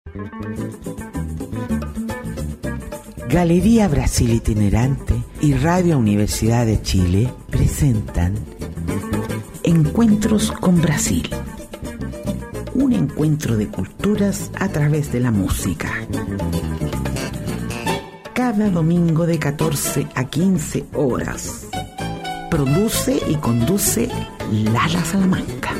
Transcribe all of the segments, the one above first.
Galería Brasil Itinerante y Radio Universidad de Chile presentan Encuentros con Brasil. Un encuentro de culturas a través de la música. Cada domingo de 14 a 15 horas. Produce y conduce Lala Salamanca.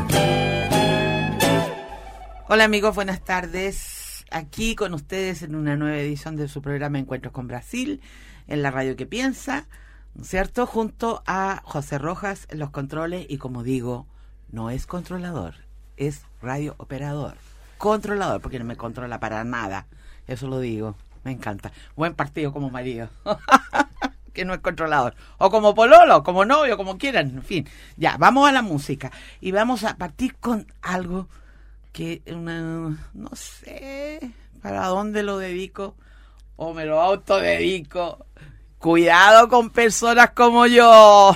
Hola amigos, buenas tardes. Aquí con ustedes en una nueva edición de su programa Encuentros con Brasil, en la radio que piensa, ¿no es cierto? Junto a José Rojas en los controles y, como digo, no es controlador, es radio operador. Controlador, porque no me controla para nada, eso lo digo, me encanta. Buen partido como marido, que no es controlador. O como pololo, como novio, como quieran, en fin. Ya, vamos a la música y vamos a partir con algo que no sé para dónde lo dedico o me lo autodedico. Cuidado con personas como yo.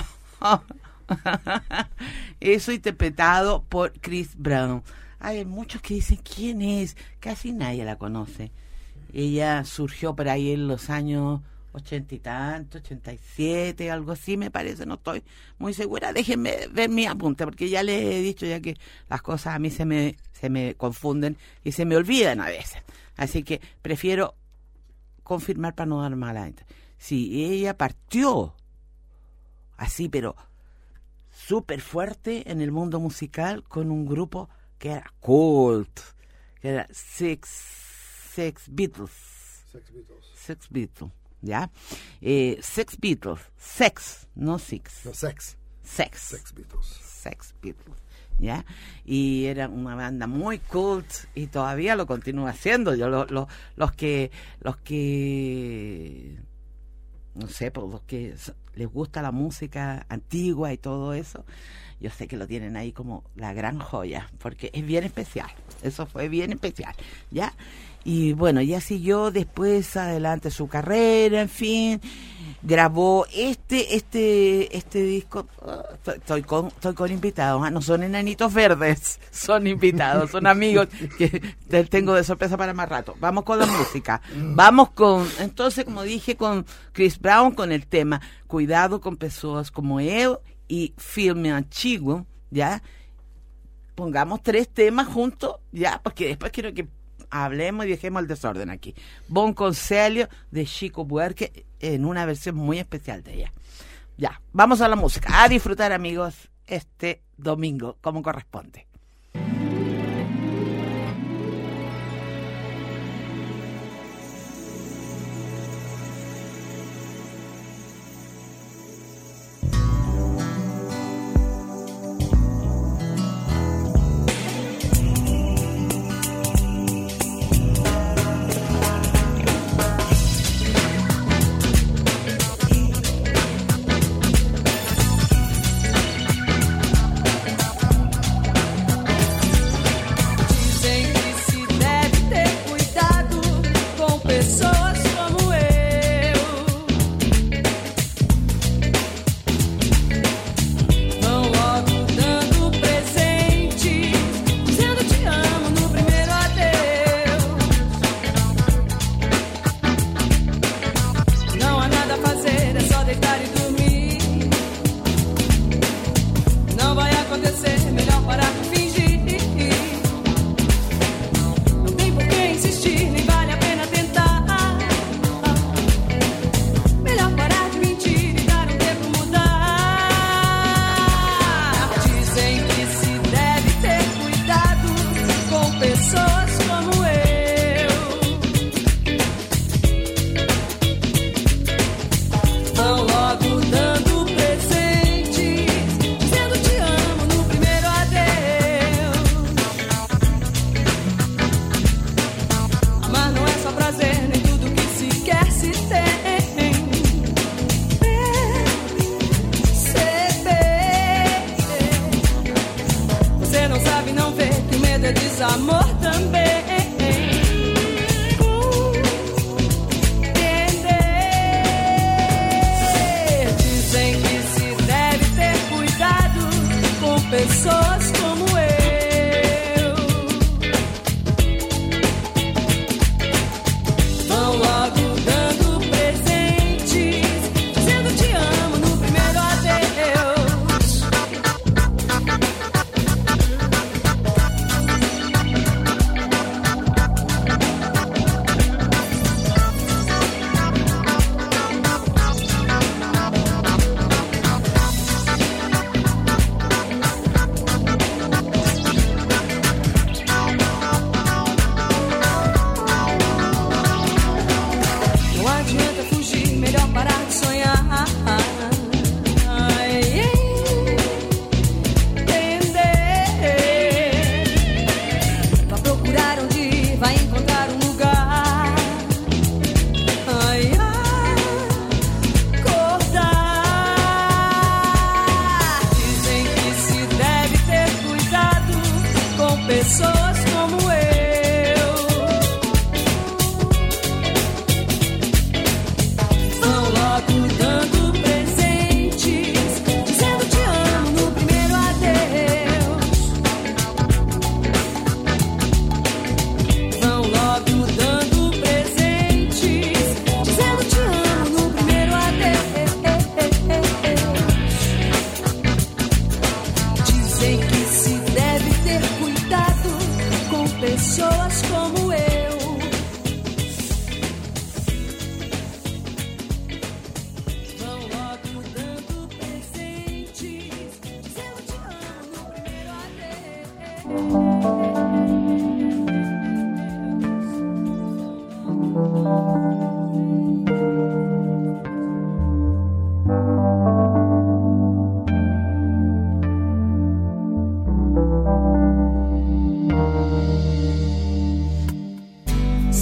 Eso interpretado por Chris Brown. Hay muchos que dicen quién es, casi nadie la conoce. Ella surgió por ahí en los años 80 y tanto, 87, algo así me parece, no estoy muy segura. Déjenme ver mi apunte, porque ya les he dicho ya que las cosas a mí se me confunden y se me olvidan a veces. Así que prefiero confirmar para no dar mala. Sí, ella partió así, pero súper fuerte en el mundo musical con un grupo que era cult, que era Sex Beatles. ¿Ya? Sex Beatles. Sex, no Six. No, Sex. Sex Beatles. Sex Beatles. ¿Ya? Y era una banda muy cult y todavía lo continúa haciendo. Yo los que no sé, por los que les gusta la música antigua y todo eso, yo sé que lo tienen ahí como la gran joya, porque es bien especial. Eso fue bien especial, ¿ya? Y bueno, ya siguió después adelante su carrera, en fin, grabó este disco. Estoy con invitados, no son enanitos verdes, son invitados, son amigos que tengo de sorpresa para más rato. Vamos con la música, vamos con, entonces, como dije, con Chris Brown, con el tema Cuidado con personas como él y Filme Antiguo, ¿ya? Pongamos 3 temas juntos, ¿ya? Porque después quiero que hablemos y dejemos el desorden aquí. Bon Conselho de Chico Buarque en una versión muy especial de ella. Ya, vamos a la música. A disfrutar, amigos, este domingo, como corresponde.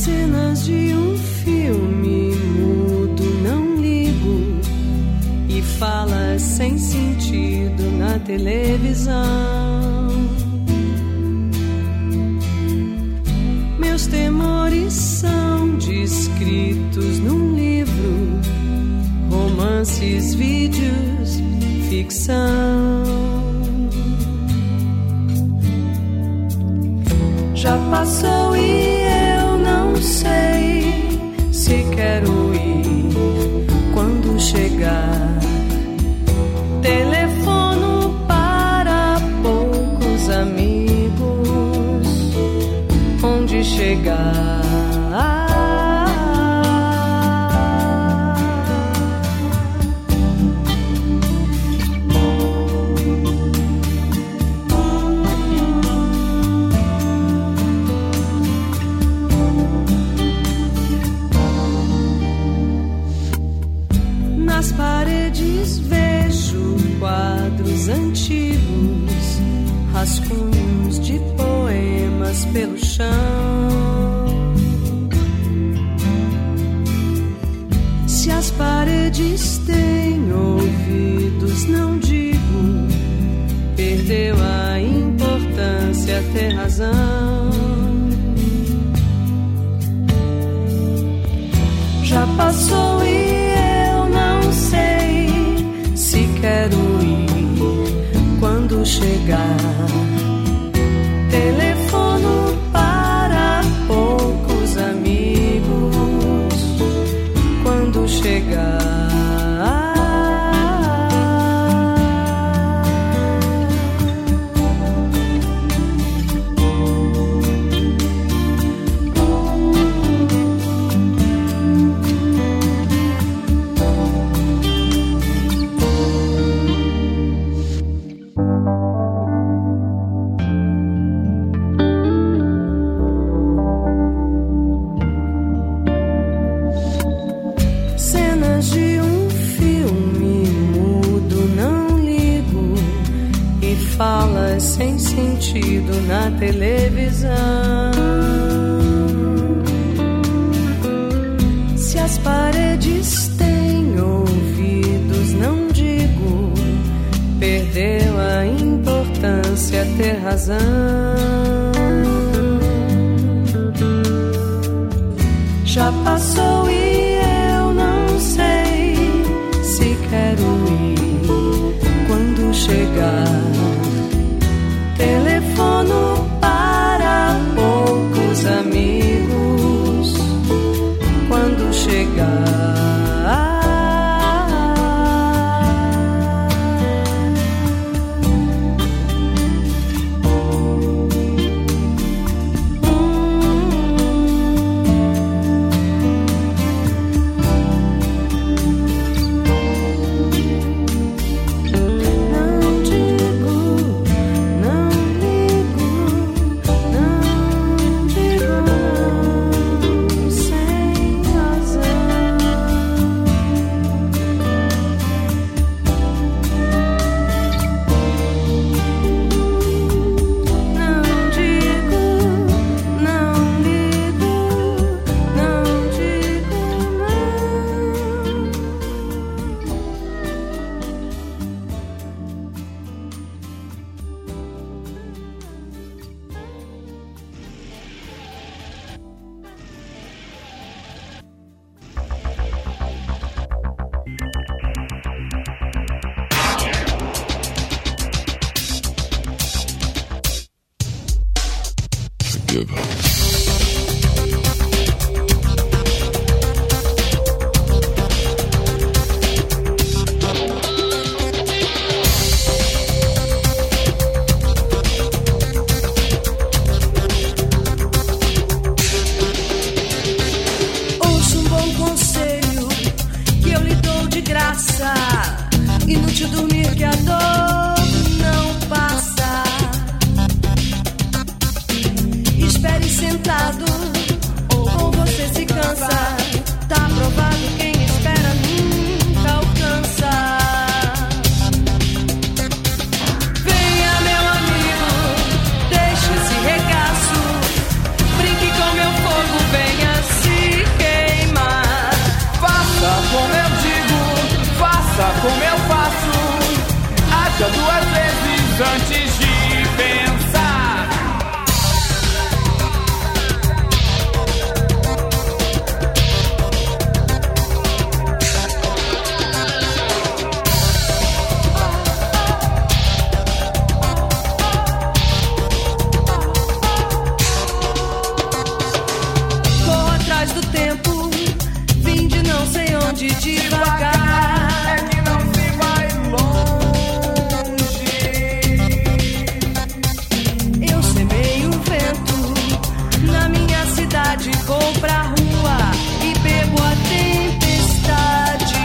Cenas de um filme mudo, não ligo, e falas sem sentido na televisão. Meus temores são descritos num livro, romances, vídeos, ficção. Já passou e eu não sei se quero ir. Quando chegar, telefono para poucos amigos. Onde chegar? Nas paredes vejo quadros antigos, rascunhos de poemas pelo chão. Se as paredes têm ouvidos, não digo, perdeu a importância ter razão. Já passou e sei se quero ir. Quando chegar, telefono para poucos amigos. Quando chegar, falas sem sentido na televisão. Se as paredes têm ouvidos, não digo, perdeu a importância ter razão. Já passou e eu não sei se quero ir. Quando chegar, telefono para poucos amigos. Quando chegar, devagar, é que não se vai longe. eu semeio o vento na minha cidade, vou pra rua e bebo a tempestade.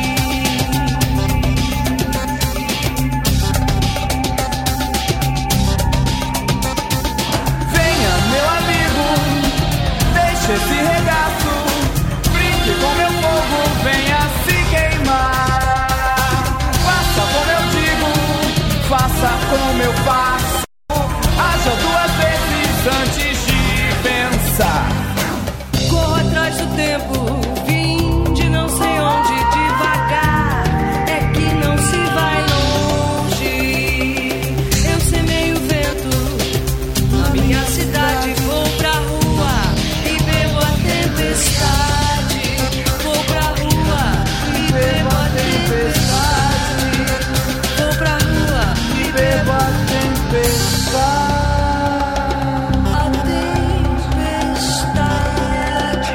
Venha, meu amigo, deixe esse regaço, brinque com meu fogo, venha se queimar. Faça como eu digo, faça como eu faço. Haja duas vezes antes de pensar. Corro atrás do tempo, vim de não sei onde, devagar, é que não se vai longe. Eu semeio o vento na minha cidade, vou pra rua e bebo a tempestade. Vou pra rua e bebo a tempestade. Vou pra rua E bebo a tempestade. a tempestade.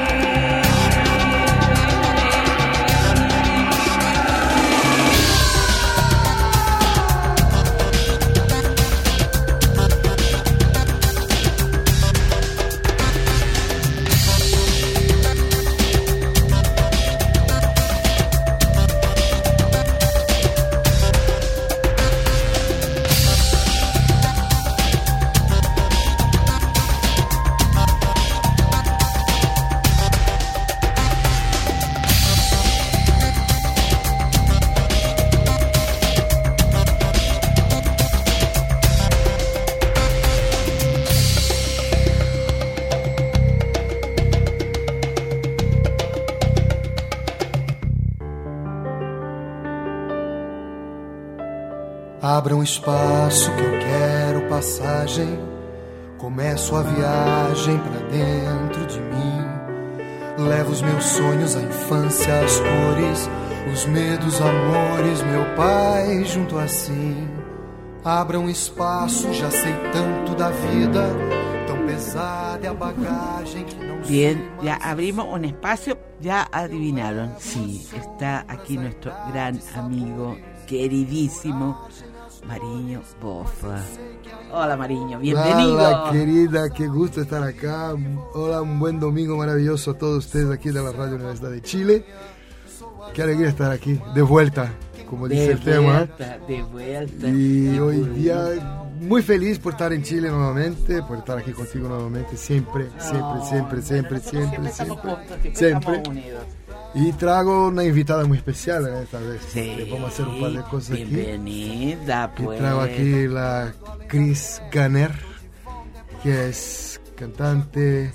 Abra um espaço que eu quero passagem. Começo a viagem pra dentro de mim. Levo os meus sonhos, a infância, as cores, os medos, amores, meu pai junto assim. Abra um espaço, já sei tanto da vida, tão pesada é a bagagem que não Bien, sei ya mais. abrimos un espacio, ya adivinaron, sí, está aquí nuestro gran amigo, queridísimo, Mariño Boffa. Hola Mariño, bienvenido. Hola querida, qué gusto estar acá. Hola, un buen domingo maravilloso a todos ustedes aquí de la Radio Universidad de Chile. Qué alegría estar aquí, de vuelta, como dice el tema. De vuelta. Y hoy día muy feliz por estar en Chile nuevamente, por estar aquí contigo nuevamente, siempre. Estamos juntos, siempre Siempre. estamos unidos. Y trago una invitada muy especial esta vez. Sí, Vamos a hacer un par de cosas aquí. bienvenida, Que pues. traigo aquí la Chris Ganner, que es cantante,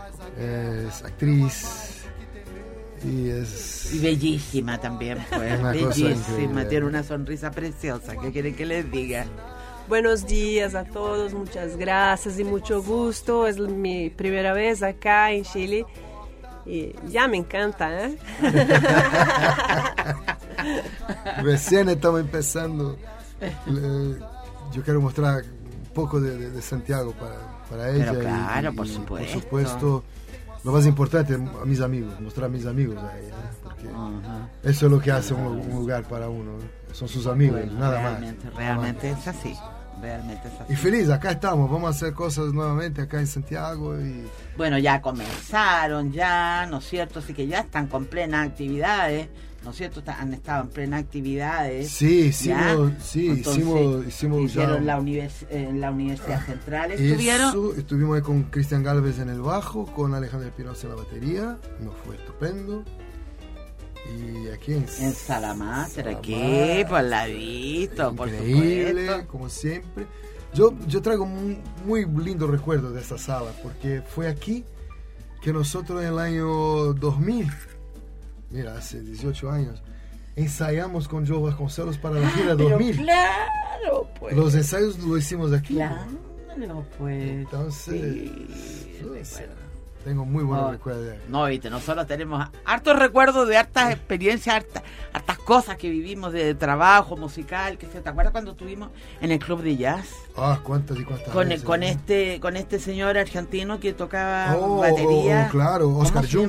es actriz y es... Y bellísima también, pues. Una cosa Bellísima, increíble. tiene una sonrisa preciosa. ¿Qué quieren que les diga? Buenos días a todos, muchas gracias y mucho gusto. Es mi primera vez acá en Chile y ya me encanta, ¿eh? Recién estamos empezando. Yo quiero mostrar un poco de Santiago para ella. Pero claro, por Por supuesto. supuesto, lo más importante a mis amigos, mostrar a mis amigos a ella, ¿eh? Porque Ajá. eso es lo que hace un lugar para uno, ¿eh? Son sus amigos, nada más. Realmente es así. Realmente es así. Y feliz, acá estamos, vamos a hacer cosas nuevamente acá en Santiago y Bueno, ya comenzaron, ya, ¿no es cierto? Así que ya están con plenas actividades, ¿no es cierto? Han estado en plenas actividades. sí, ¿ya? hicimos hicieron ya en la Universidad Central, estuvieron. eso, estuvimos ahí con Cristian Galvez en el bajo, con Alejandro Espinosa en la batería, nos fue estupendo. Y aquí En Salamanca, aquí, por el ladito, por increíble, supuesto. como siempre. Yo traigo un muy lindo recuerdo de esta sala, porque fue aquí que nosotros en el año 2000, mira, hace 18 años, ensayamos con Joe Vasconcelos para la gira Pero 2000. claro, pues. Los ensayos lo hicimos aquí. Claro, pues. Entonces, sí, recuerdo. tengo muy buenos No, recuerdos de ahí. No, viste, nosotros tenemos hartos recuerdos de hartas experiencias, hartas cosas que vivimos de trabajo musical, que ¿te acuerdas cuando estuvimos en el club de jazz? Ah, cuántas y cuántas Con, veces, con ¿no? este señor argentino que tocaba Oh, batería. claro, ¿Cómo Oscar se llama? Junta.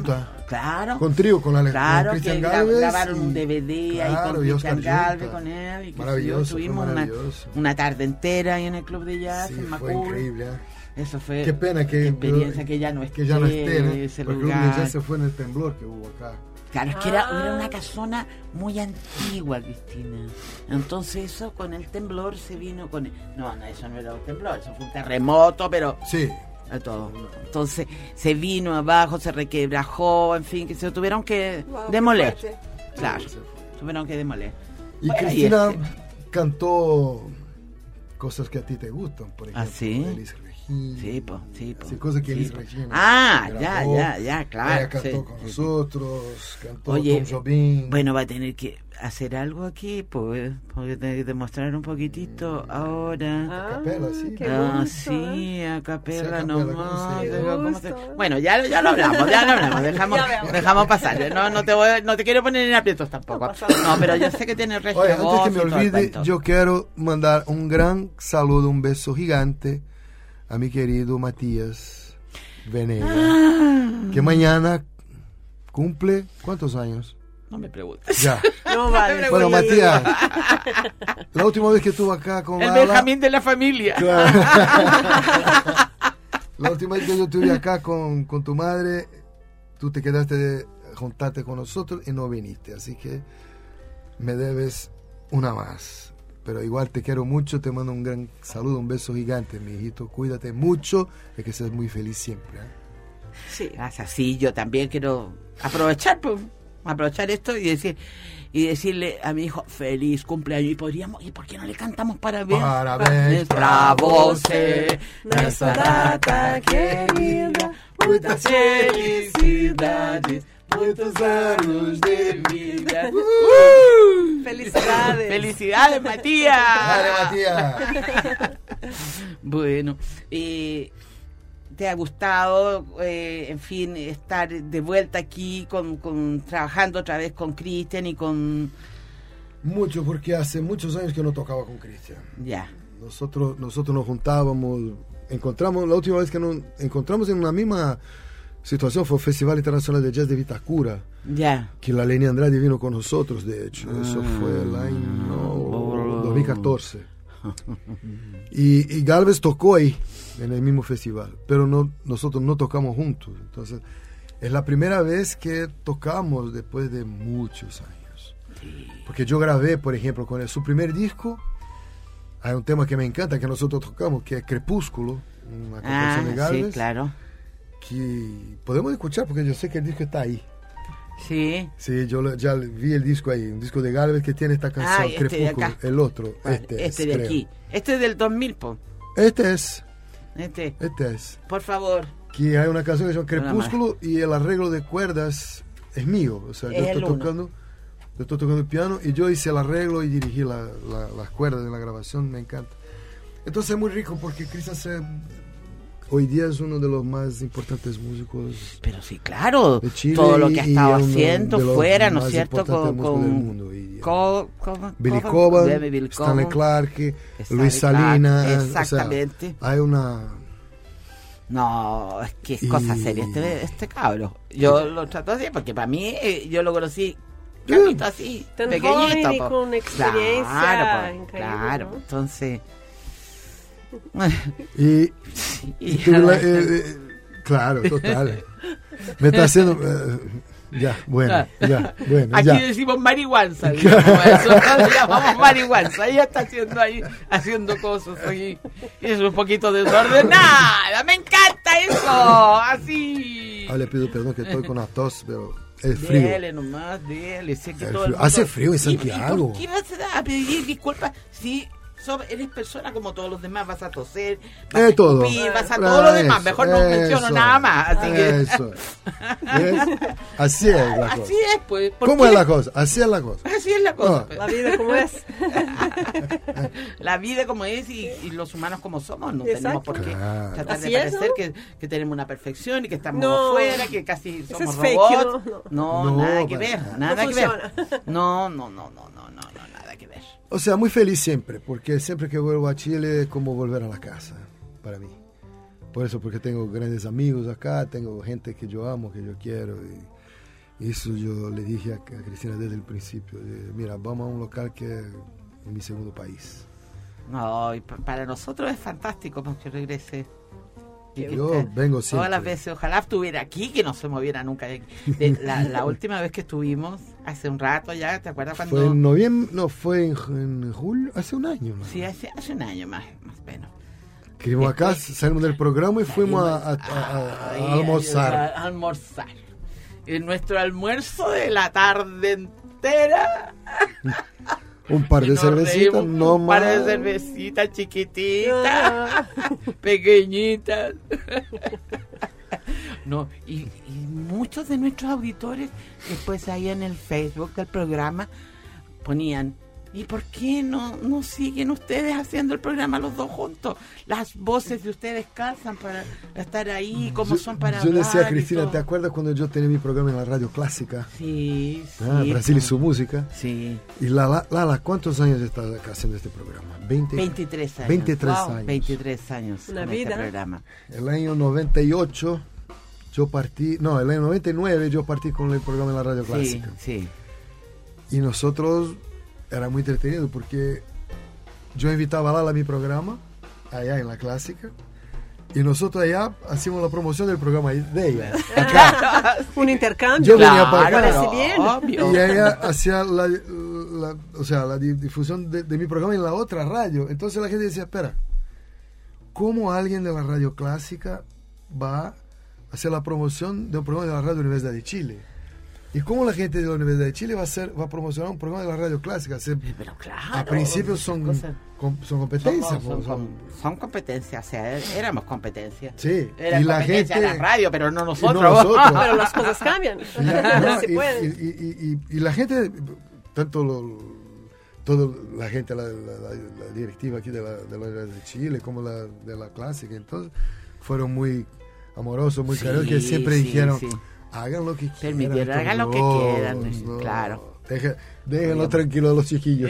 Claro. Con trío, con Claro, Cristian que Galvez. grabaron un DVD ahí claro, con y Cristian Oscar Galvez, Junta. con él. Y que Maravilloso, fue tuvimos maravilloso. una tarde entera ahí en el Club de Jazz, Sí, en fue Macul. increíble. Eso fue Qué pena que experiencia que ya no esté, que ya no esté, ¿no? ese Porque lugar. ya se fue en el temblor que hubo acá. Claro, es que era una casona muy antigua, Cristina. Entonces eso con el temblor se vino con... No, eso no era un temblor, eso fue un terremoto, pero... Sí. De todo. Entonces se vino abajo, se requebrajó, en fin, que se tuvieron que Wow, demoler. qué fuerte. Claro, Sí, se fue. tuvieron que demoler. Y Bueno, Cristina y cantó cosas que a ti te gustan, por ejemplo, ¿Ah, sí? Elis Regina. Sí, po. Sí, cosas que Elis po. Regina Ah, grabó. ya, claro. Ella cantó sí. con nosotros, cantó Oye, Tom Jobim. bueno, va a tener que hacer algo aquí, pues, porque tiene que demostrar un poquitito ahora. capela, sí. Qué Ah, gusto, sí, a Sí, capela a capela, nomás. ¿cómo se- ¿Cómo se- gusto. Bueno, ya lo hablamos, Ya vemos. dejamos pasar. No te quiero poner en aprietos tampoco. No, pero yo sé que tiene resto Oye, de antes voz que y me todo el olvide, cuento. yo quiero mandar un gran saludo, un beso gigante a mi querido Matías Venegas, que mañana cumple, ¿cuántos años? No me preguntes. Ya. No vale. Bueno, Matías, la última vez que estuve acá con El Lala, Benjamín de la familia. claro. La última vez que yo estuve acá con tu madre, tú te quedaste de juntarte con nosotros y no viniste, así que me debes una más. Pero igual te quiero mucho, te mando un gran saludo, un beso gigante, mi hijito. Cuídate mucho y que seas muy feliz siempre. Sí. Gracias, sí, yo también quiero aprovechar esto y decirle a mi hijo feliz cumpleaños y por qué no le cantamos parabéns. Parabéns para pra você nessa data querida, muitas felicidades, muitos anos de vida. Felicidades. Felicidades, Matías. Dale, Matías. Bueno, ¿te ha gustado, en fin, estar de vuelta aquí trabajando otra vez con Cristian y con... Mucho, porque hace muchos años que no tocaba con Cristian. Ya, Nosotros nos juntábamos, la última vez que nos encontramos en una misma situación fue el Festival Internacional de Jazz de Vitacura, ya. que la Leni Andrade vino con nosotros, de hecho. Eso fue el año 2014. Y Galvez tocó ahí, en el mismo festival, pero nosotros no tocamos juntos. Entonces, es la primera vez que tocamos después de muchos años. Porque yo grabé, por ejemplo, con su primer disco, hay un tema que me encanta, que nosotros tocamos, que es Crepúsculo, una composición de Galvez. Sí, claro. Que podemos escuchar, porque yo sé que el disco está ahí. Sí. Sí, yo ya vi el disco ahí, un disco de Galvez que tiene esta canción, Ah, este de Crepúsculo. acá. El otro, Este es, de creo. aquí. Este es del 2000, po. Este es, Este. por favor. que hay una canción que se llama Nada Crepúsculo y el arreglo de cuerdas es mío. O sea, Es yo el estoy uno. tocando el piano y yo hice el arreglo y dirigí las cuerdas de la grabación, me encanta. Entonces es muy rico porque Cristian hoy día es uno de los más importantes músicos Pero sí, claro. de Chile. Todo lo que ha y estado uno haciendo de los fuera, ¿no es más cierto? importantes músicos del mundo hoy día. Billy Billy Cobham, Stanley Clarke, Luis Salinas. Exactamente. O sea, hay una... No, es que es Y- cosa seria este cabro. Yo lo trato así porque para mí yo lo conocí cabito así, Tan pequeñito. joven y po. con experiencia Claro, increíble, claro. ¿no? Entonces... Y claro, total. Me está haciendo... ya, bueno. Aquí Ya. decimos marihuanza, digamos, eso lo llamamos marihuanza. Ella está haciendo cosas ahí. Es un poquito desordenada. Me encanta eso. Así. Ah, le pido perdón que estoy con la tos, pero es frío. Dele nomás, dele. Sé que El todo el frío. mundo- Hace frío en ¿Y Santiago. por qué vas a pedir disculpas si eres persona como todos los demás? Vas a toser, vas a Todo. escupir, vas a todo lo demás. Mejor no menciono nada más. Así que... Eso. ¿Ves? Así es la cosa. Así es, pues. ¿por ¿Cómo qué? es la cosa? Así es la cosa. Así es la cosa. No. pues. La vida como es. La vida como es y los humanos como somos. No Exacto. tenemos por qué Claro. tratar Así de es, parecer ¿no? que tenemos una perfección y que estamos No. afuera, que casi Eso somos es fake, robots. ¿no? No, No, nada que para ver. nada. Nada No que ver. funciona. No, nada que ver. O sea, muy feliz siempre, porque siempre que vuelvo a Chile es como volver a la casa, para mí. Por eso, porque tengo grandes amigos acá, tengo gente que yo amo, que yo quiero. Eso yo le dije a Cristina desde el principio. Mira, vamos a un local que es mi segundo país. No, y para nosotros es fantástico que regrese. Yo vengo siempre. Todas las veces, ojalá estuviera aquí, que no se moviera nunca. La última vez que estuvimos, hace un rato ya, ¿te acuerdas cuando? Fue en noviembre, no, fue en julio, hace un año. ¿No? Sí, hace un año más o menos. Que vimos acá, salimos del programa y fuimos a almorzar. A almorzar. En nuestro almuerzo de la tarde entera. Un par de cervecitas, no un más. par de cervecitas chiquititas, pequeñitas. No, y muchos de nuestros auditores después ahí en el Facebook del programa ponían, ¿y por qué no siguen ustedes haciendo el programa los dos juntos? Las voces de ustedes calzan para estar ahí, como son para yo hablar. Yo decía a Cristina, ¿te acuerdas cuando yo tenía mi programa en la radio clásica? Sí, sí. Brasil y su música. Sí. Y Lala, ¿cuántos años estás acá haciendo este programa? 23 años. 23 wow, años. 23 años Una con vida. este programa. El año 98 yo partí, no, el año 99 yo partí con el programa en la radio clásica. Sí, sí. Y nosotros era muy entretenido porque yo invitaba a Lala a mi programa, allá en la clásica, y nosotros allá hacíamos la promoción del programa de ella. Acá. Un intercambio. Yo venía para acá. Parece bien. Obvio. Y ella hacía la difusión de mi programa en la otra radio. Entonces la gente decía, espera, ¿cómo alguien de la radio clásica va a hacer la promoción de un programa de la Radio Universidad de Chile? ¿Y cómo la gente de la Universidad de Chile va a promocionar un programa de la radio clásica? Pero claro, a principio son competencias. Son competencias, o sea, éramos competencia. Sí, Era y la competencia gente, de la radio, pero no nosotros. Pero las cosas cambian. No, Se puede. y la gente, tanto toda la gente, la directiva aquí de la Universidad de Chile como la de la clásica, entonces fueron muy amorosos, muy cariñosos, que siempre dijeron, hagan lo que quieran. Permitieron, hagan lo que quieran, no, claro. Déjenlo tranquilo a los chiquillos.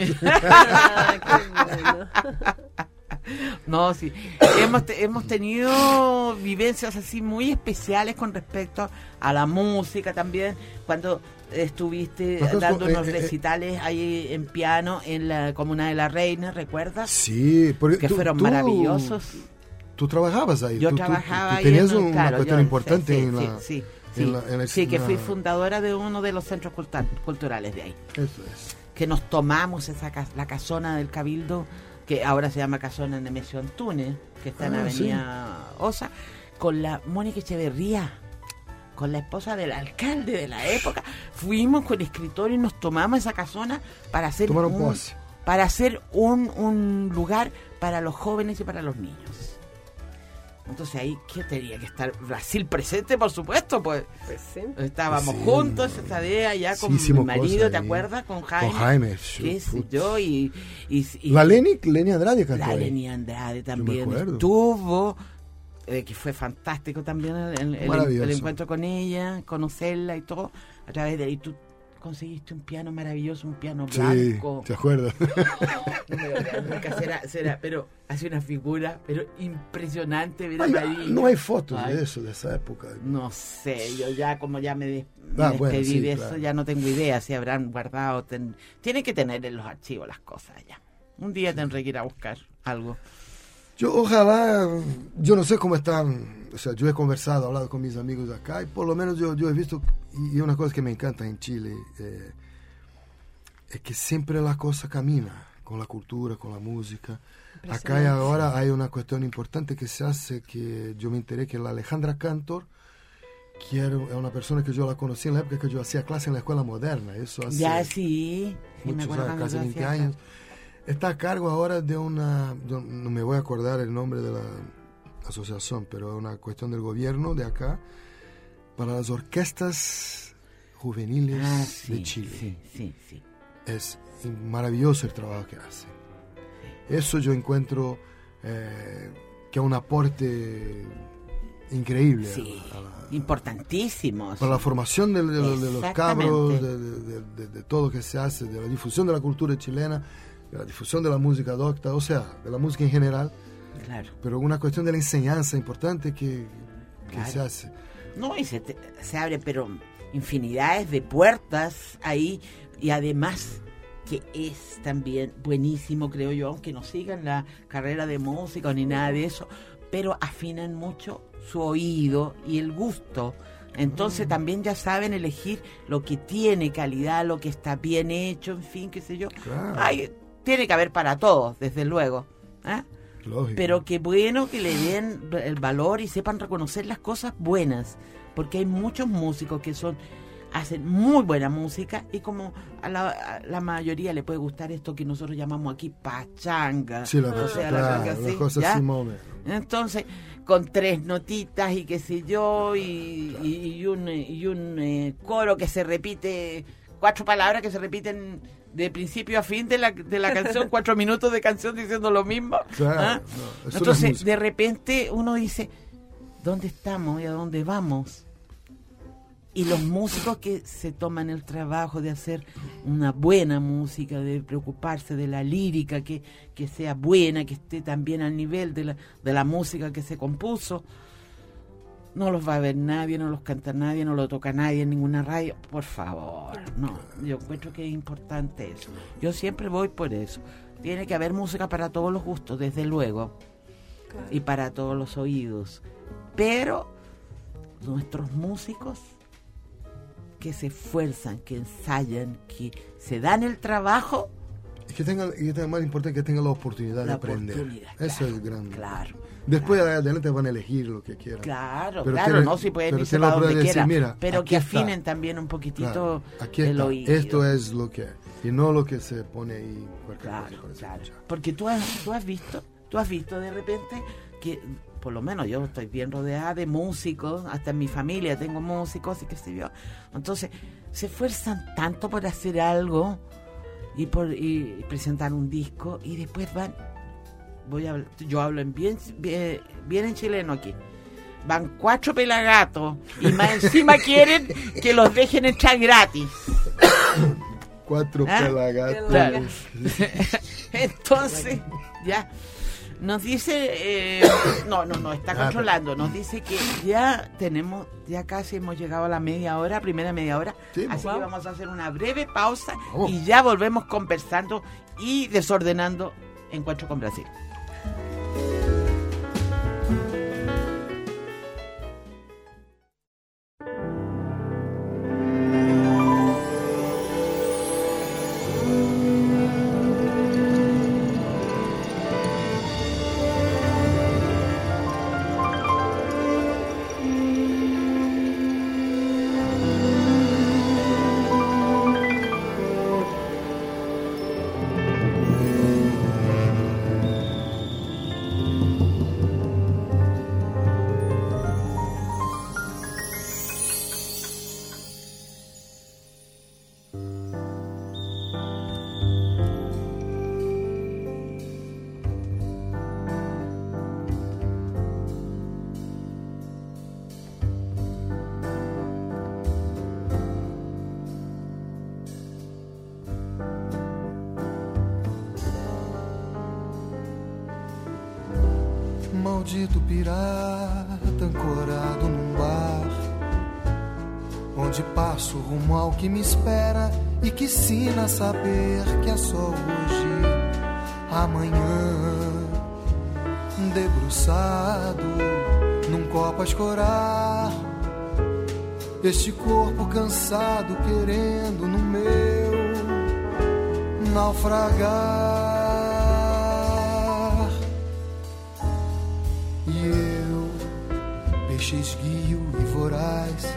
No, sí. Hemos tenido vivencias así muy especiales con respecto a la música también. Cuando estuviste dando unos recitales ahí en piano en la Comuna de la Reina, ¿recuerdas? Sí, porque que fueron maravillosos. Tú trabajabas ahí. Yo trabajaba ahí. Tenías una cuestión importante en la... Sí, que fui fundadora de uno de los centros culturales de ahí. Eso es. Que nos tomamos la casona del Cabildo, que ahora se llama Casona Nemesio Antunes, que está en Avenida Osa, con la Mónica Echeverría, con la esposa del alcalde de la época. Fuimos con el escritorio y nos tomamos esa casona para hacer un lugar para los jóvenes y para los niños. Entonces ahí, ¿qué tenía que estar? Brasil presente, por supuesto, pues sí. Estábamos juntos esa día allá con mi marido, ¿te acuerdas? Con Jaime. Con Jaime, qué sé yo, y la Leni Andrade cantó. La ahí. Leni Andrade también estuvo, que fue fantástico también el encuentro con ella, conocerla y todo, a través de ahí tú conseguiste un piano maravilloso, un piano blanco. Sí, ¿te acuerdas? Pero hace una figura, pero impresionante. No hay fotos de eso, de esa época. No sé, yo ya como ya me despedí de eso, ya no tengo idea si habrán guardado. Tienen que tener en los archivos las cosas ya. Un día tendré que ir a buscar algo. Ojalá, yo no sé cómo están, o sea, yo he hablado con mis amigos de acá y por lo menos yo he visto, y una cosa que me encanta en Chile, es que siempre la cosa camina con la cultura, con la música. Acá y ahora hay una cuestión importante que se hace, que yo me enteré que la Alejandra Cantor, que es una persona que yo la conocí en la época que yo hacía clase en la escuela moderna, eso hace muchos años, casi 20 años. Está a cargo ahora de una, yo no me voy a acordar el nombre de la asociación, pero es una cuestión del gobierno de acá para las orquestas juveniles de Chile. Sí. Es maravilloso el trabajo que hace. Eso yo encuentro que es un aporte increíble. Sí, importantísimo. Para la formación de los cabros, de todo lo que se hace, de la difusión de la cultura chilena, de la difusión de la música docta, o sea, de la música en general. Claro. Pero una cuestión de la enseñanza importante que se hace. No, y se abre, pero infinidades de puertas ahí, y además que es también buenísimo, creo yo, aunque no sigan la carrera de música ni nada de eso, pero afinan mucho su oído y el gusto. Entonces también ya saben elegir lo que tiene calidad, lo que está bien hecho, en fin, qué sé yo. Claro. Tiene que haber para todos, desde luego. Lógico. Pero qué bueno que le den el valor y sepan reconocer las cosas buenas, porque hay muchos músicos que hacen muy buena música, y como a la mayoría le puede gustar esto que nosotros llamamos aquí pachanga. Sí, o sea, claro, la las así, cosas ¿ya? así más o menos. Entonces, con 3 notitas y qué sé yo, y un coro que se repite, 4 palabras que se repiten de principio a fin de la canción, 4 minutos de canción diciendo lo mismo. Claro, no, eso Entonces, no es música. de repente uno dice, ¿dónde estamos y a dónde vamos? Y los músicos que se toman el trabajo de hacer una buena música, de preocuparse de la lírica, que sea buena, que esté también al nivel de la música que se compuso, no los va a ver nadie, no los canta nadie, no lo toca nadie en ninguna radio. Por favor, no. Yo encuentro que es importante eso. Yo siempre voy por eso. Tiene que haber música para todos los gustos, desde luego, Claro. y para todos los oídos. Pero nuestros músicos que se esfuerzan, que ensayan, que se dan el trabajo, Y que tengan más importante, que tengan la oportunidad de la aprender. oportunidad. Eso Claro, es grande. Claro. Después adelante van a elegir lo que quieran. Claro, Pero claro, tienen- no, si pueden pero irse tienen la para donde oportunidad de decir, quieran, mira, pero aquí que está. afinen también un poquitito Claro, aquí el está. oído. Esto es lo que es. Y no lo que se pone ahí cualquier Claro, cosa para claro. escuchar. Porque tú has visto de repente que, por lo menos yo estoy bien rodeada de músicos, hasta en mi familia tengo músicos y qué sé yo. Entonces, se esfuerzan tanto por hacer algo y presentar un disco, y después yo hablo bien en chileno aquí. Van 4 pelagatos y más encima quieren que los dejen entrar gratis. 4 ¿Ah? pelagatos. Claro. Entonces, ya nos dice, no, está controlando, nos dice que ya casi hemos llegado a la primera media hora, Sí, así vamos. que vamos a hacer una breve pausa Vamos. y ya volvemos conversando y desordenando Encuentro con Brasil. Maldito pirata ancorado num bar, onde passo rumo ao que me espera e que ensina a saber que é só hoje, amanhã. Debruçado num copo a escorar, este corpo cansado querendo no meu naufragar. E eu, peixe esguio e voraz,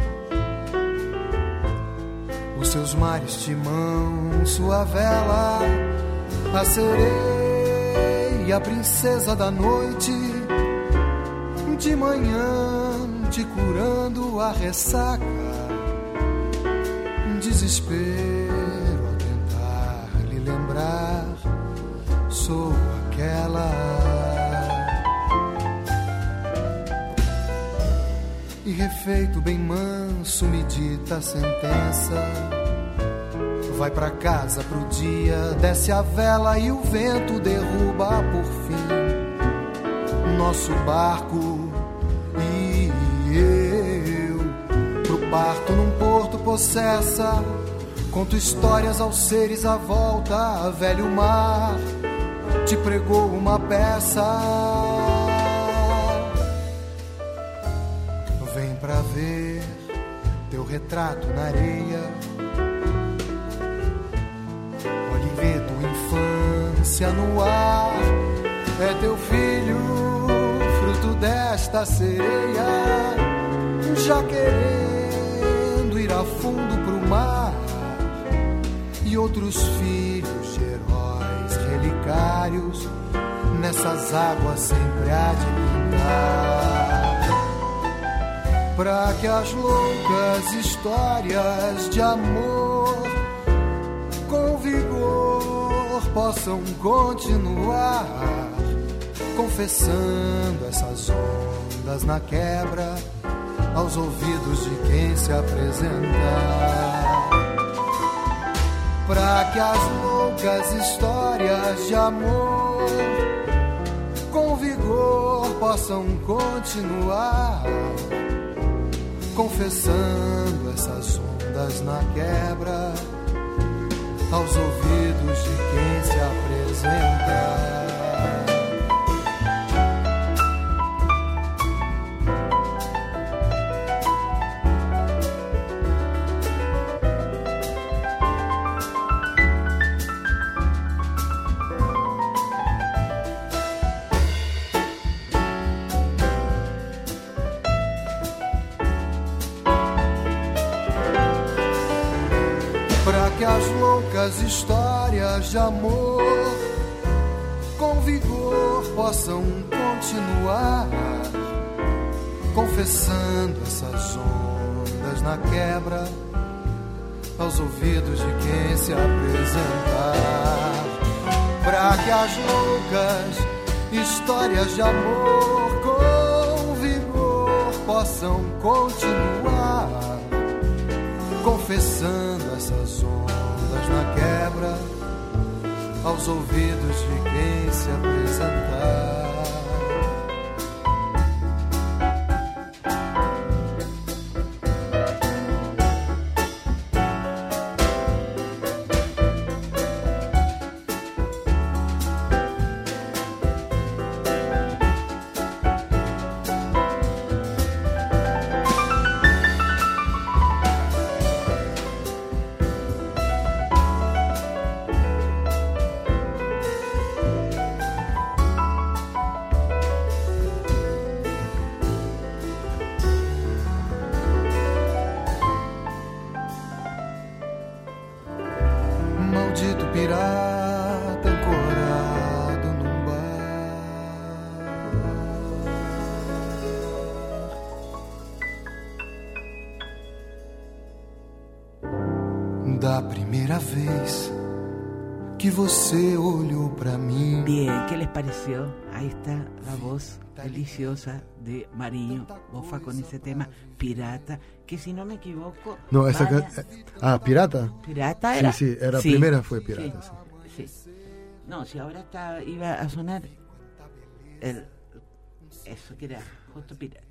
os seus mares timão, sua vela, a sereia, a princesa da noite, de manhã te curando a ressaca, desespero ao tentar lhe lembrar, sou aquela. E refeito bem manso me dita a sentença, vai pra casa pro dia, desce a vela e o vento derruba por fim nosso barco. E eu pro parto num porto possessa. Conto histórias aos seres à volta. Velho mar te pregou uma peça. Vem pra ver teu retrato na areia. Olhe e vê tua infância no ar. É teu filho, fruto desta sereia, já querendo ir a fundo pro mar. E outros filhos de heróis relicários nessas águas sempre há de pintar. Pra que as loucas histórias de amor com vigor possam continuar, confessando essas ondas na quebra aos ouvidos de quem se apresentar. Pra que as loucas histórias de amor com vigor possam continuar, confessando essas ondas na quebra aos ouvidos de quem se apresenta. As histórias de amor com vigor possam continuar, confessando essas ondas na quebra aos ouvidos de quem se apresentar. Pra que as loucas histórias de amor com vigor possam continuar, confessando essas ondas na quebra aos ouvidos de quem se apresentar. Da primeira vez que você olhou para mí. Bien, ¿qué les pareció? Ahí está la voz deliciosa de Marinho Bofa con ese tema Pirata, que si no me equivoco... No, esa Pirata. ¿Pirata era? Sí, era sí. Primera fue Pirata. Sí. No, si ahora iba a sonar eso que era justo Pirata.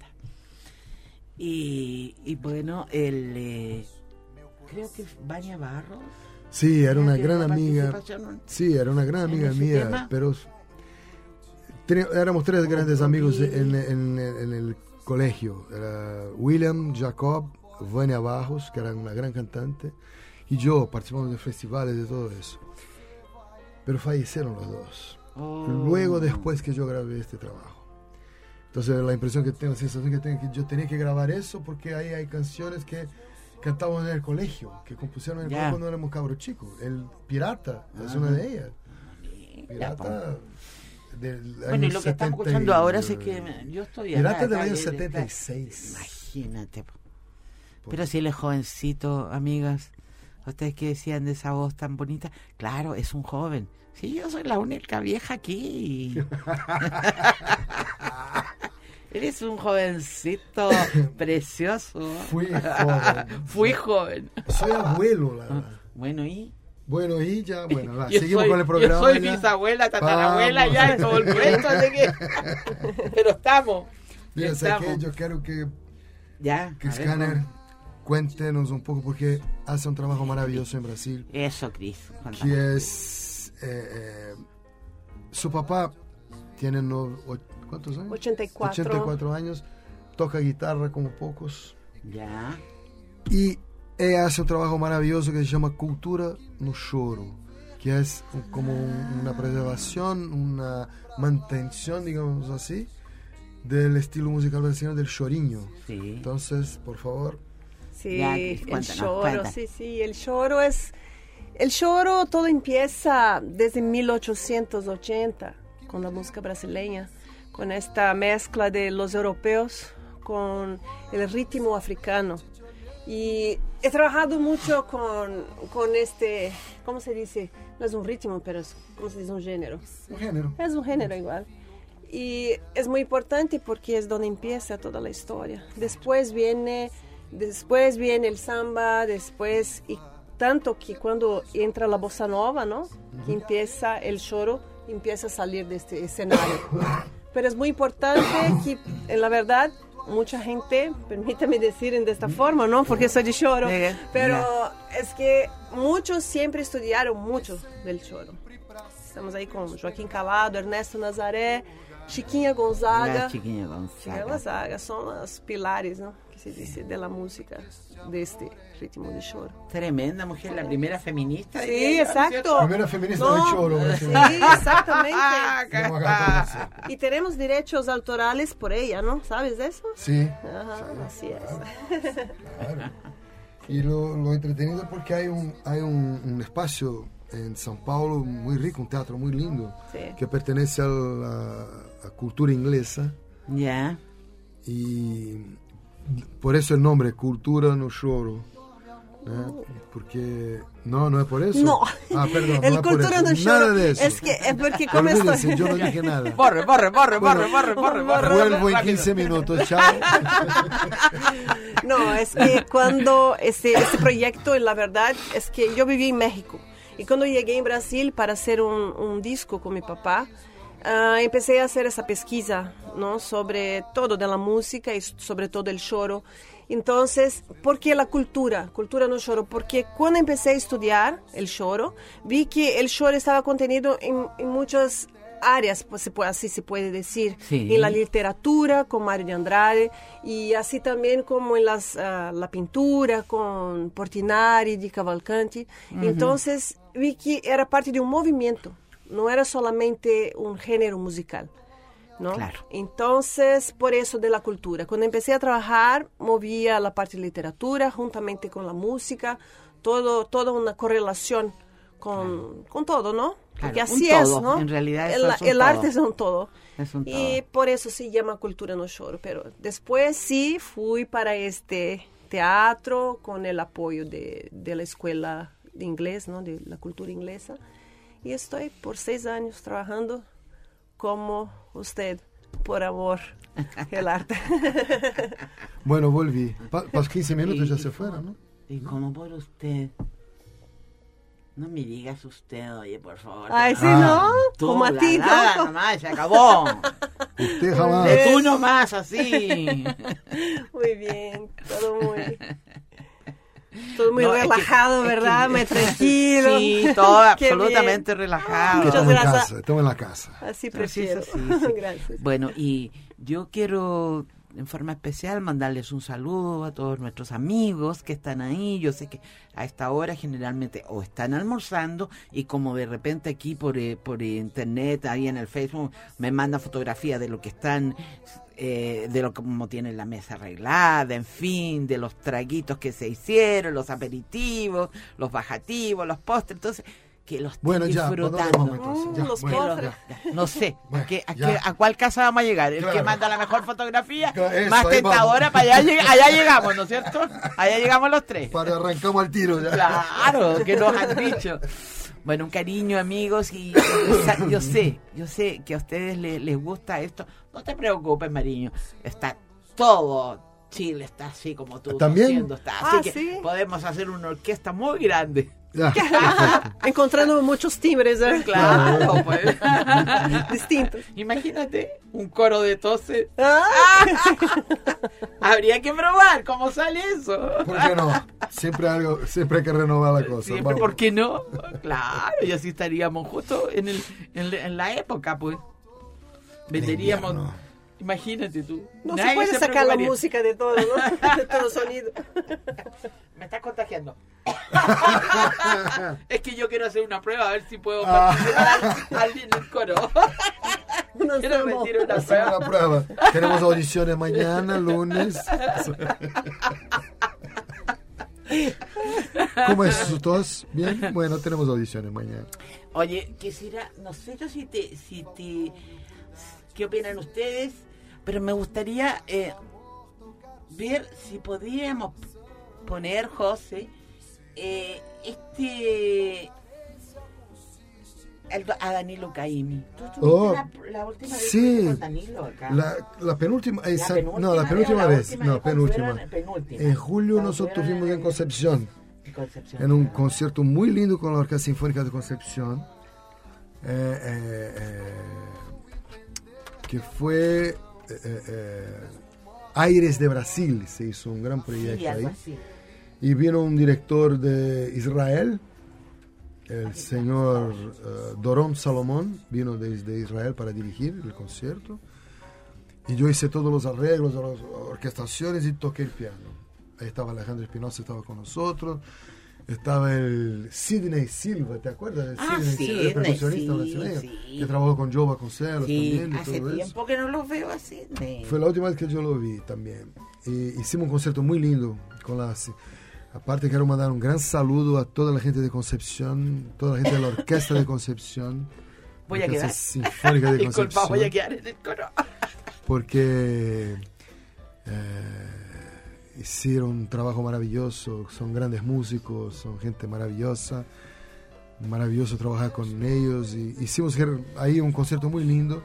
Y bueno, creo que Vania Barros. Sí, era una gran amiga. Sí, era una gran amiga mía, tema. Pero éramos tres grandes amigos en el colegio. Era William, Jacob, Vania Barros, que era una gran cantante, y yo participamos de festivales y de todo eso. Pero fallecieron los dos. Luego, después que yo grabé este trabajo. Entonces la impresión que tengo, la sensación que tengo, que yo tenía que grabar eso porque ahí hay canciones que cantábamos en el colegio, que compusieron en el colegio cuando éramos cabros chicos. El Pirata es una de ellas. Pirata bueno, y lo que estamos escuchando ahora es que yo estoy Pirata del año 76. Imagínate. Pero si él es jovencito, amigas, ustedes que decían de esa voz tan bonita, claro, es un joven. Sí, yo soy la única vieja aquí. Eres un jovencito precioso. Fui joven. Soy abuelo, la verdad. Bueno, ¿y? Bueno, y ya, bueno, va, seguimos con el programa. Yo soy bisabuela, tatarabuela, ya, y todo el cuento de que... Pero estamos. Mira, ¿sabes qué? Yo quiero que... Ya. Que Scanner cuéntenos un poco, porque hace un trabajo maravilloso en Brasil, Eso, Cris. que es... su papá tiene ¿cuántos años? 84. 84 años, toca guitarra como pocos, Ya. y hace un trabajo maravilloso que se llama Cultura no Choro, que es como una preservación, una mantención, digamos así, del estilo musical brasileño del chorinho. Sí. Entonces, por favor. Sí, Ya, Cris, el cuéntanos, choro, cuéntanos. sí, el choro es... El choro todo empieza desde 1880 con la música brasileña, con esta mezcla de los europeos con el ritmo africano. Y he trabajado mucho con este, ¿cómo se dice? No es un ritmo, pero es, ¿cómo se dice? Un género. Un género. Es un género igual. Y es muy importante porque es donde empieza toda la historia. Después viene el samba, después, y tanto que cuando entra la bossa nova, ¿no? Que empieza el choro, empieza a salir de este escenario. Pero es muy importante que, en la verdad, mucha gente, permítame decir de esta forma, ¿no? Porque soy de choro, pero es que muchos siempre estudiaron mucho del choro. Estamos ahí con Joaquín Calado, Ernesto Nazaré, Chiquinha Gonzaga. Chiquinha Chiquinha Gonzaga son los pilares, ¿no? Que se dice de la música, de este ritmo de choro. Tremenda mujer, la primera feminista. Sí, diría yo, ¿no es exacto. cierto? Primera feminista No, del choro. Sí, exactamente. Tenemos acá a conocer. Y tenemos derechos autorales por ella, ¿no? ¿Sabes de eso? Sí, Ajá, así es. claro. Y lo entretenido es porque hay un espacio en São Paulo muy rico, un teatro muy lindo, Sí. que pertenece a la cultura inglesa, Ya. y por eso el nombre, Cultura no Choro. Porque no es por eso. No, Perdón, el no es por cultura eso. no Nada choro. de eso. Es que es porque como Olvídense, estoy... yo no dije nada. Borre. Vuelvo en 15 minutos, chao. No, es que cuando este proyecto, la verdad, es que yo viví en México. Y cuando llegué en Brasil para hacer un disco con mi papá, empecé a hacer esa pesquisa, ¿no? Sobre todo de la música y sobre todo el choro. Entonces, ¿por qué la cultura no choro? Porque cuando empecé a estudiar el choro, vi que el choro estaba contenido en muchas áreas, pues así se puede decir, Sí. en la literatura con Mario de Andrade, y así también como en la pintura con Portinari, Di Cavalcanti. Entonces vi que era parte de un movimiento, no era solamente un género musical, ¿no? Claro. Entonces, por eso de la cultura. Cuando empecé a trabajar, movía la parte de literatura juntamente con la música, toda una correlación con todo, ¿no? Claro, Porque un así todo. es, ¿no? En realidad eso es un el todo. arte es un todo. Es un Y todo. por eso se llama Cultura no Choro. Pero después sí fui para este teatro con el apoyo de la escuela de inglés, ¿no? De la cultura inglesa. Y estoy por 6 años trabajando como usted, por amor el arte. Bueno, volví. Los 15 minutos ya se fueron, ¿no? Y como por usted. No me digas usted, oye, por favor. Ay, sí, Ah, ¿no? Tú, Como a ti, nada, ¿no? nomás, se acabó. Usted jamás. De tú nomás, así. Muy bien, todo muy No, es que- relajado, es que- ¿verdad? Muy tranquilo. Sí, todo Qué absolutamente Que relajado. Muchas estamos en gracias. casa, estamos en la casa. bien. Así No, sí, prefiero. eso sí. Gracias. Bueno, y yo quiero en forma especial mandarles un saludo a todos nuestros amigos que están ahí. Yo sé que a esta hora generalmente o están almorzando y como de repente aquí por internet, ahí en el Facebook, me mandan fotografías de lo que están, de lo como tienen la mesa arreglada, en fin, de los traguitos que se hicieron, los aperitivos, los bajativos, los postres. Entonces, que los estén Bueno, ya, ¿por dónde disfrutando. vamos entonces? Ya, Los bueno, postres. ya. No sé, Bueno, ya. ¿a cuál casa vamos a llegar? El que Claro. manda la mejor fotografía, Claro, eso, más ahí tentadora, vamos. para allá llegamos, ¿no es cierto? Allá llegamos los tres. Para arrancamos al tiro ya. Claro, que nos han dicho. Bueno, un cariño, amigos, y yo sé que a ustedes les gusta esto. No te preocupes, Mariño, está todo Chile, está así como tú ¿También? diciendo, está así Ah, que ¿sí? podemos hacer una orquesta muy grande. Ya, perfecto. Encontrando muchos timbres, ¿eh? Claro, pues. Distintos. Imagínate un coro de toses. Ah, Habría que probar cómo sale eso. ¿Por qué no? Siempre hay que renovar la cosa. Siempre, Vamos. ¿por qué no? Claro, y así estaríamos justo en la época, pues. Venderíamos. invierno. Imagínate tú. no Nadie se puede sacar la preocuparía. música de todo, ¿no? De todo sonido. Me estás contagiando. Es que yo quiero hacer una prueba a ver si puedo participar alguien en el coro. Una Quiero samba. rendir una Hacemos prueba. la prueba. Tenemos audiciones mañana, lunes. ¿Cómo es su tos? ¿Bien? Bueno, tenemos audiciones mañana. Oye, quisiera, no sé yo ¿qué opinan ustedes? Pero me gustaría ver si podríamos poner, José, a Danilo Caymmi. ¿Tú estuviste la última vez sí. con Danilo acá? La penúltima, penúltima la penúltima vez, la vez. última No, vez cuando penúltima. fueron, penúltima. En julio Cuando nosotros fueron estuvimos en Concepción, en Concepción. en un concierto muy lindo con la Orquesta Sinfónica de Concepción, que fue Aires de Brasil, se hizo un gran proyecto Sí, algo ahí. así. Y vino un director de Israel, el señor Doron Salomón, vino desde Israel para dirigir el concierto. Y yo hice todos los arreglos, las orquestaciones y toqué el piano. Ahí estaba Alejandro Espinosa, estaba con nosotros. Estaba el Sidney Silva, ¿te acuerdas? El Sidney Silva, el percusionista brasileño, que trabajó con Joe Vasconcelos también. Y hace todo tiempo eso. que no los veo así. Fue la última vez que yo lo vi también. Y hicimos un concierto muy lindo con las... Aparte quiero mandar un gran saludo a toda la gente de Concepción, toda la gente de la Orquesta de Concepción. Voy a Orquesta quedar. Sinfónica de Disculpa, Concepción. voy a quedar en el coro. Porque hicieron un trabajo maravilloso, son grandes músicos, son gente maravillosa, maravilloso trabajar con ellos. Y hicimos ahí un concierto muy lindo.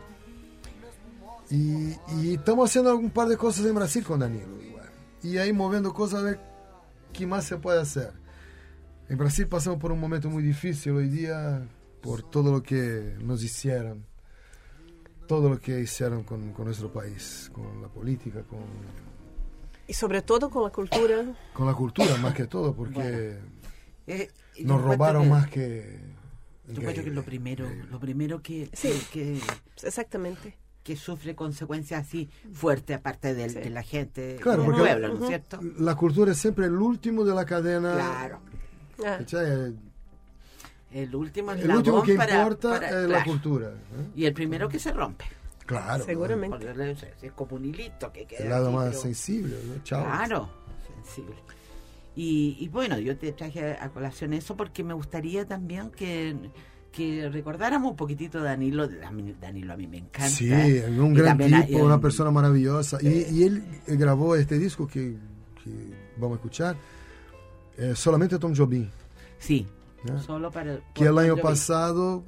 Y estamos haciendo un par de cosas en Brasil con Danilo. Igual. Y ahí moviendo cosas a ver qué más se puede hacer. En Brasil pasamos por un momento muy difícil hoy día por todo lo que nos hicieron. Todo lo que hicieron con nuestro país, con la política, Y sobre todo con la cultura. con la cultura más que todo, porque Yo nos encuentro robaron que- más que... Yo creo que lo primero que, Sí. que, Exactamente. que sufre consecuencias así fuertes, aparte Sí. de la gente Claro, del porque- pueblo, ¿no es cierto? La cultura es siempre el último de la cadena. Claro. Ah, ¿Cachai? El último El último que para- importa para- es la claro. cultura. ¿eh? Y el primero que se rompe. Claro. Seguramente. Porque es como un hilito que queda El lado aquí, más pero- sensible, ¿no? Chao. Claro, sensible. Y bueno, yo te traje a colación eso porque me gustaría también que recordáramos un poquitito a Danilo. Danilo a mí me encanta. Sí, un Y gran también tipo, una persona maravillosa. Y él grabó este disco que vamos a escuchar, solamente Tom Jobim. Sí, ¿no? solo para... Que el año yo vi. pasado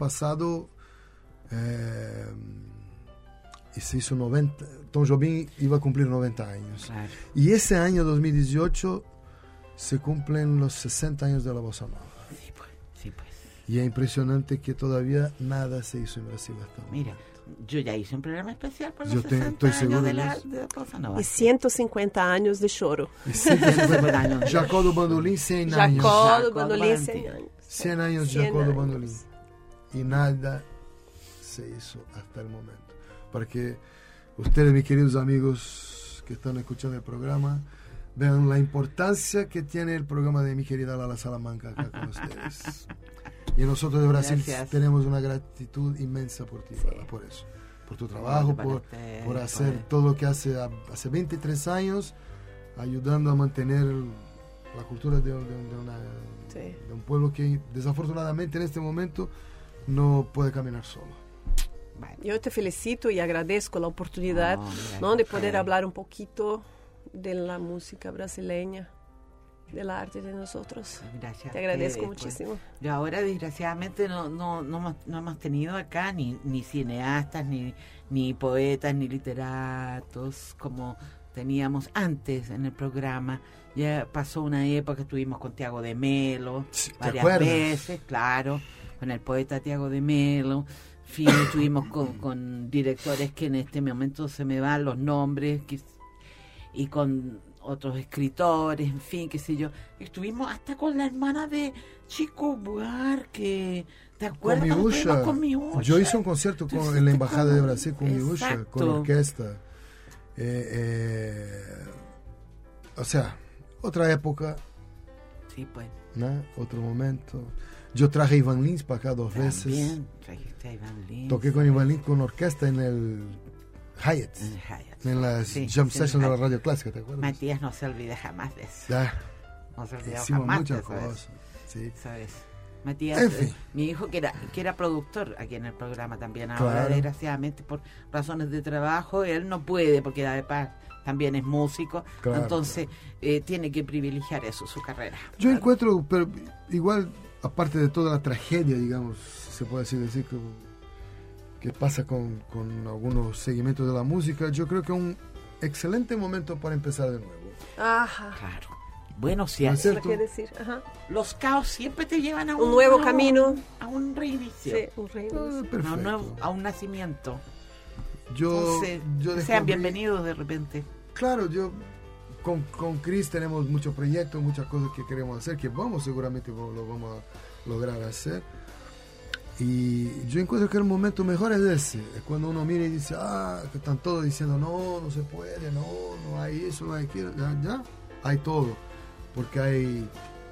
y se hizo 90, Tom Jobim iba a cumplir 90 años. Claro. Y ese año 2018 se cumplen los 60 años de la bossa nova. Sí, pues. Y es impresionante que todavía nada se hizo en Brasil hasta ahora. Mira, yo ya hice un programa especial por Yo los 60 estoy seguro años de de la eso. bossa nova. Y 150 años de choro. Y 150 años. Jacó do Bandolim, 100 años. Jacob Jacob Bandolim, Bandolim. 100 años. 100 años 100 Jacó do años. Bandolim. Y nada se hizo hasta el momento. Para que ustedes, mis queridos amigos que están escuchando el programa, vean la importancia que tiene el programa de mi querida Lala Salamanca acá con ustedes. Y nosotros de Brasil Gracias. tenemos una gratitud inmensa por ti, Lala, por eso. Por tu trabajo, Para por usted, hacer por- todo lo que hace 23 años, ayudando a mantener la cultura de Sí. un pueblo que desafortunadamente en este momento no puede caminar solo. Bueno, Yo te felicito y agradezco la oportunidad, No, mira, ¿no? de poder eh. hablar un poquito de la música brasileña, del arte de nosotros. gracias. Te a agradezco ustedes, pues. muchísimo. Y ahora, desgraciadamente, no hemos tenido acá ni cineastas, ni poetas, ni literatos, como teníamos antes en el programa. Ya pasó una época que estuvimos con Tiago de Melo, Sí, ¿te varias acuerdas? veces, claro, con el poeta Tiago de Melo. En fin, estuvimos con directores que en este momento se me van los nombres, y con otros escritores, en fin, qué sé yo. Estuvimos hasta con la hermana de Chico Buarque. ¿Te acuerdas? Con Miúcha. Con Miúcha. Yo hice un concierto en la Embajada de Brasil con Miúcha, Exacto. con orquesta. O sea, otra época, Sí, pues. ¿no? Otro momento. Yo traje a Iván Lins para acá 2 veces. También trajiste a Iván Lins. Toqué con Iván Lins con orquesta en el Hyatt, En el Hyatt. en las Sí, Jam sí, en el Sessions de la Hyatt. Radio Clásica, ¿te acuerdas? Matías no se olvida jamás de eso. Ya, No se olvida hicimos jamás de muchas eso. cosas. Sí. ¿Sabes? Matías, En fin. mi hijo que era productor aquí en el programa también. Ahora, Claro. desgraciadamente, por razones de trabajo, él no puede, porque además también es músico. Claro. Entonces, tiene que privilegiar eso, su carrera. Yo encuentro, pero igual, aparte de toda la tragedia, digamos, se puede así decir, que pasa con algunos segmentos de la música, yo creo que es un excelente momento para empezar de nuevo. Ajá. Claro. Bueno, sí, ¿No es Eso cierto? quiere decir, ajá. los caos siempre te llevan a Un nuevo a camino. a un reinicio. Sí, un reino. Perfecto. A un nacimiento. Yo Entonces, descubrí- sean bienvenidos de repente. Claro, yo con Chris tenemos muchos proyectos, muchas cosas que queremos hacer, que seguramente lo vamos a lograr hacer. Y yo encuentro que el momento mejor es ese, es cuando uno mira y dice, que están todos diciendo, no se puede, no hay eso, no hay aquello, ya hay todo, porque hay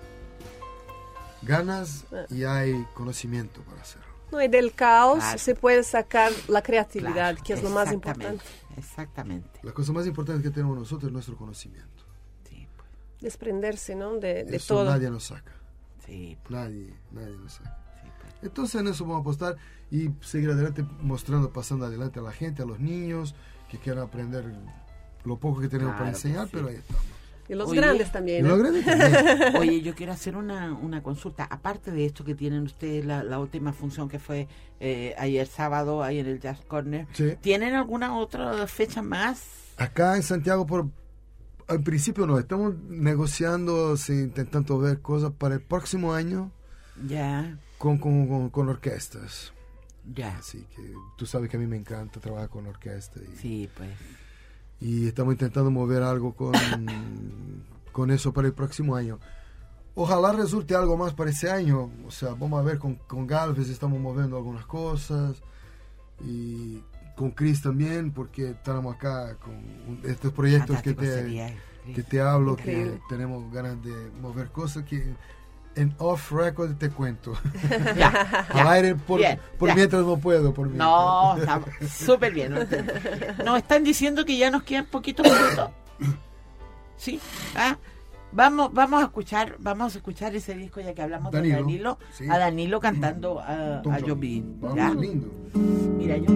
ganas y hay conocimiento para hacerlo. No, y del caos Claro. se puede sacar la creatividad, Claro, que es lo más exactamente, importante. Exactamente. La cosa más importante que tenemos nosotros es nuestro conocimiento. Sí, pues, Desprenderse, ¿no? De Eso todo. nadie nos saca, sí, nadie nos saca. sí, pues. Entonces en eso vamos a apostar y seguir adelante mostrando, pasando adelante a la gente, a los niños que quieran aprender lo poco que tenemos Claro para que enseñar, sí. pero ahí estamos. Y los Oye, grandes Y también. lo ¿eh? grande también. Oye, yo quiero hacer una consulta. Aparte de esto que tienen ustedes, la última función que fue ayer sábado, ahí en el Jazz Corner, Sí. ¿tienen alguna otra fecha más? Acá en Santiago, al principio no, estamos negociando, intentando ver cosas para el próximo año Ya, con orquestas. ya. Así que tú sabes que a mí me encanta trabajar con orquesta. Sí, pues. Y estamos intentando mover algo con eso para el próximo año. Ojalá resulte algo más para ese año. O sea, vamos a ver con Galvez, estamos moviendo algunas cosas. Y con Chris también, porque estamos acá con estos proyectos que Fantástico sería, que te hablo, Increíble. que tenemos ganas de mover cosas que en off record te cuento. Ya, Al aire por bien, ya. mientras no puedo. Por mientras. No, está súper bien. Nos están diciendo que ya nos quedan poquitos minutos. Sí. Vamos a escuchar ese disco ya que hablamos Danilo, de Danilo, sí. a Danilo cantando a Tom Jobim. Vamos, ¿Ya? lindo. Mira, yo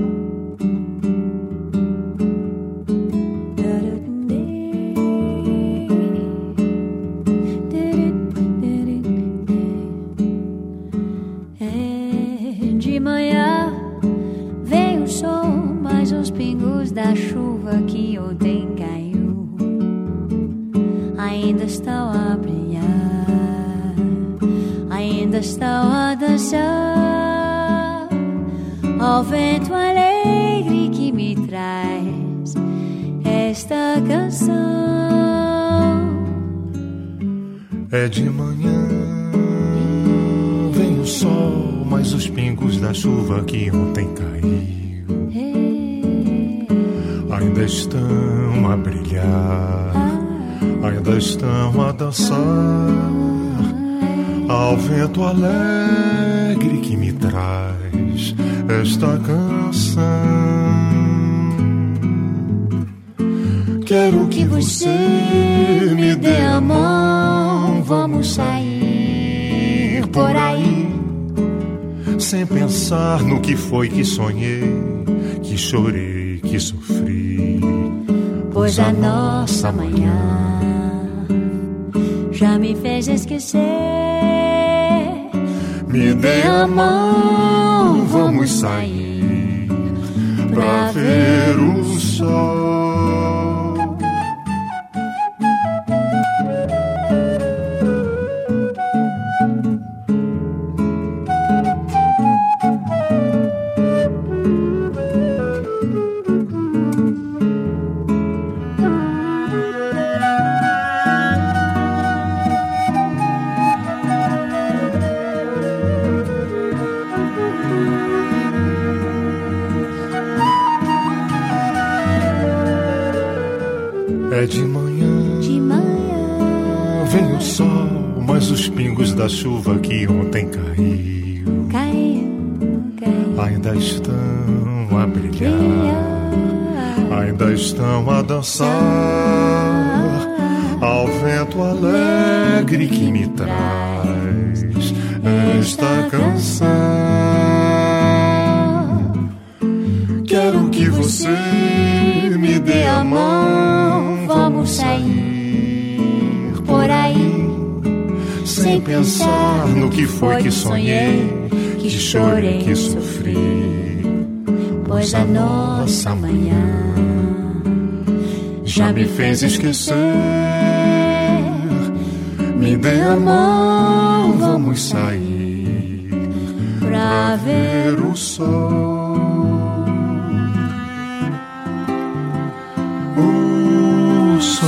De manhã vem o sol, mas os pingos da chuva que ontem caiu ainda estão a brilhar, ainda estão a dançar ao vento alegre que me traz esta canção. É de manhã, vem o sol, mas os pingos da chuva que ontem caiu ainda estão a brilhar, ainda estão a dançar ao vento alegre que me traz esta canção. Quero que você me dê a mão, vamos sair por aí, sem pensar no que foi que sonhei, que chorei, que sofri. Pois a nossa manhã já me fez esquecer. Me dê a mão, vamos sair pra ver o sol. mas os pingos da chuva que ontem caiu, ainda estão a brilhar, ainda estão a dançar ao vento alegre que me traz esta canção. Quero que você me dê a mão, vamos sair por aí, sem pensar no que foi que sonhei, que chorei, que sofri, pois a nossa manhã já me fez esquecer. Me dê a mão, vamos sair pra ver o sol. O sol.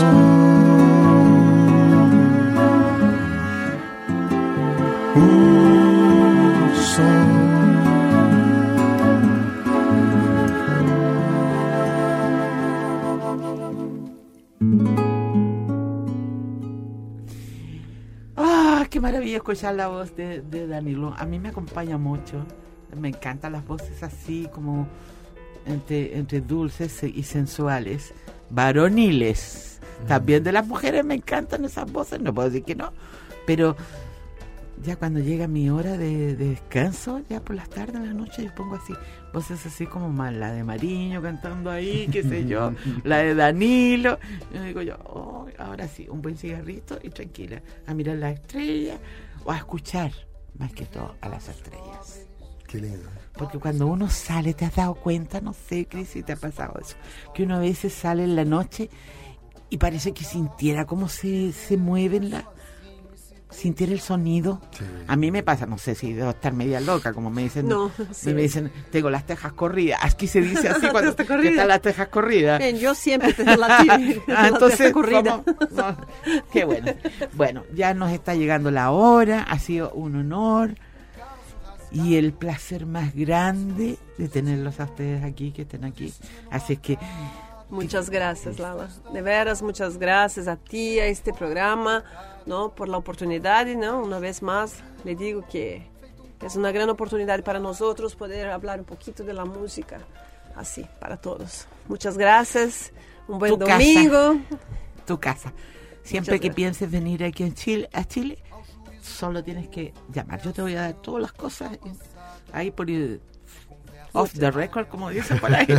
O sol. Qué maravilla escuchar la voz de Danilo. A mí me acompaña mucho. Me encantan las voces así como entre dulces y sensuales, varoniles. También de las mujeres me encantan esas voces, no puedo decir que no, pero ya cuando llega mi hora de descanso, ya por las tardes, en la noche, yo pongo así, voces así como más, la de Mariño cantando ahí, qué sé yo, la de Danilo, y digo yo, oh, ahora sí, un buen cigarrito y tranquila, a mirar las estrellas, o a escuchar, más que todo, a las estrellas. Qué lindo. Porque cuando uno sale, ¿te has dado cuenta? No sé, Cris, si te ha pasado eso, que uno a veces sale en la noche y parece que sintiera cómo se mueven sintiera el sonido. Sí. A mí me pasa, no sé si debo estar media loca, como me dicen. No, sí. Me dicen, tengo las tejas corridas. Aquí se dice así cuando están las tejas corridas. Bien, yo siempre tengo la entonces, corrida. No, qué bueno. Bueno, ya nos está llegando la hora, ha sido un honor y el placer más grande de tenerlos a ustedes aquí, que estén aquí. Así es que... Muchas gracias, Lala. De veras, muchas gracias a ti, a este programa, ¿no? Por la oportunidad, ¿no? Una vez más, le digo que es una gran oportunidad para nosotros poder hablar un poquito de la música, así, para todos. Muchas gracias, un buen domingo. Tu casa. Siempre que pienses venir aquí a Chile, solo tienes que llamar. Yo te voy a dar todas las cosas ahí por off the record, como dicen por ahí.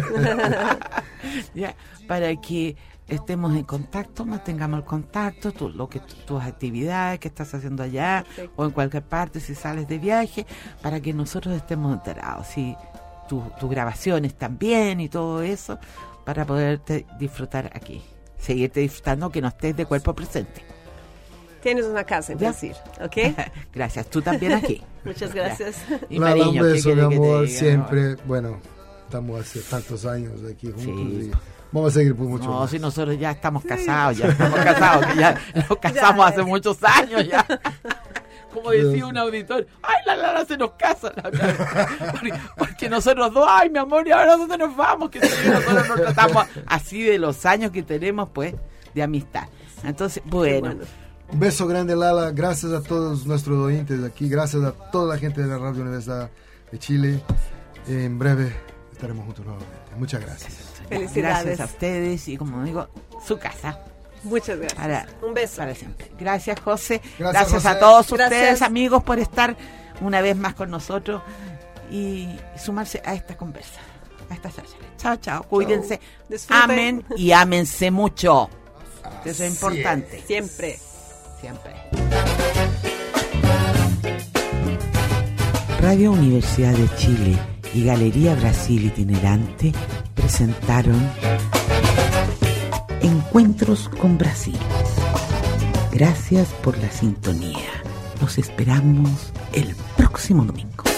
Ya, para que estemos en contacto, mantengamos el contacto, tus actividades que estás haciendo allá. Perfecto. O en cualquier parte, si sales de viaje, para que nosotros estemos enterados, si tus grabaciones también y todo eso, para poderte disfrutar aquí, seguirte disfrutando, que no estés de cuerpo presente. Tienes una casa en Brasil, ¿ok? Gracias, tú también aquí. Muchas gracias. Y Mariño, un beso, mi amor, siempre. Bueno, estamos hace tantos años aquí juntos, sí. Y vamos a seguir por mucho más. Si nosotros ya estamos casados, que ya nos casamos hace muchos años ya. Como decía un auditor, ¡ay, la se nos casa! Porque nosotros dos, ¡ay, mi amor, y ahora dónde nos vamos! Que nosotros nos tratamos así de los años que tenemos, pues, de amistad. Entonces, bueno. Un beso grande, Lala. Gracias a todos nuestros oyentes de aquí. Gracias a toda la gente de la Radio Universidad de Chile. En breve estaremos juntos nuevamente. Muchas gracias. Felicidades. Gracias a ustedes y, como digo, su casa. Muchas gracias. Un beso. Para siempre. Gracias, José. Gracias José. A todos ustedes, amigos, por estar una vez más con nosotros y sumarse a esta conversa, a esta charla. Chao, chao. Cuídense. Disfruten. Amen y ámense mucho. Eso es importante. Siempre. Radio Universidad de Chile y Galería Brasil Itinerante presentaron Encuentros con Brasil. Gracias por la sintonía. Los esperamos el próximo domingo.